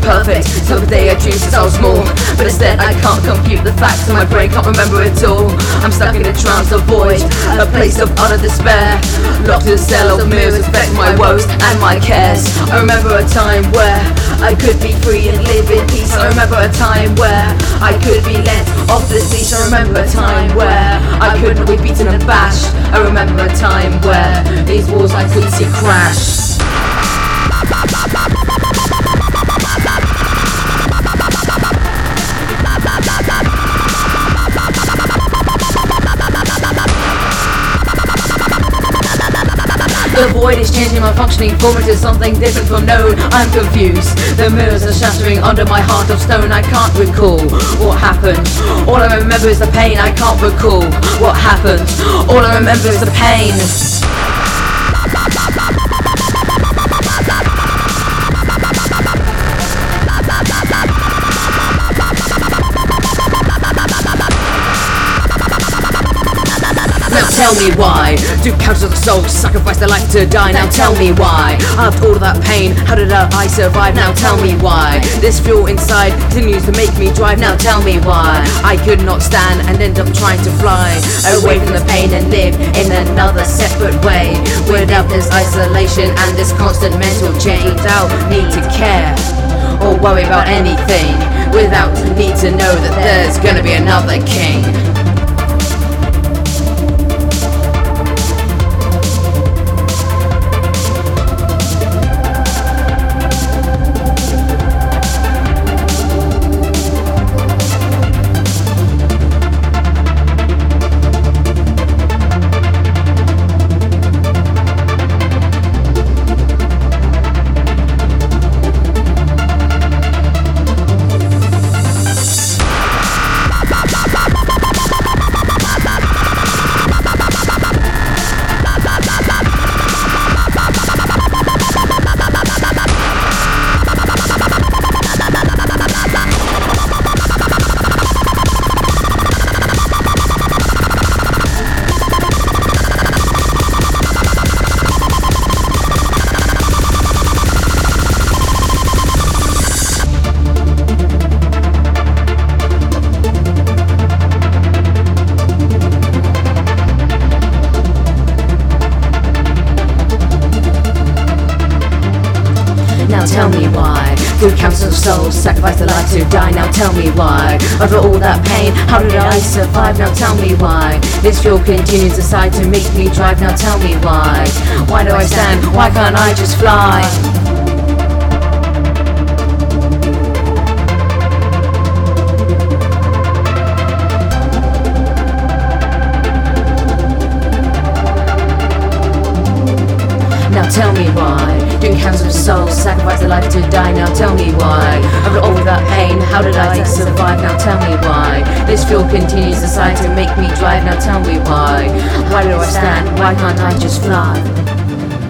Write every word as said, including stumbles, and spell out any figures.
perfect. So they I dreamed since I was small, but instead I can't compute the facts and my brain can't remember it all. I'm stuck in a trance of void, a place of utter despair, locked in a cell of mirrors affect my woes and my cares. I remember a time where I could be free and live in peace. I remember a time where I could be let off this leash. I remember a time where I could not be beaten and bashed. I remember a time where these walls I could see crash. The void is changing my functioning form into something different from known. I'm confused. The mirrors are shattering under my heart of stone. I can't recall what happened. All I remember is the pain. I can't recall what happened. All I remember is the pain. Now tell me why do countless of souls sacrifice their life to die? Now tell me why, after all of that pain, how did I survive? Now tell me why this fuel inside continues to make me drive. Now tell me why I could not stand and end up trying to fly away from the pain and live in another separate way, without this isolation and this constant mental change, without need to care or worry about anything, without the need to know that there's gonna be another king. Now tell me why do countless of souls sacrifice their life to die? Now tell me why, after all that pain, how did I survive? Now tell me why this fuel continues to decide to make me drive. Now tell me why, why do I stand? Why can't I just fly? Now tell me why do countless of souls sacrifice their life to die? Now tell me why, after all that pain, how did I survive? Now tell me why this fuel continues to decide to make me drive. Now tell me why, why do I stand? Why can't I just fly?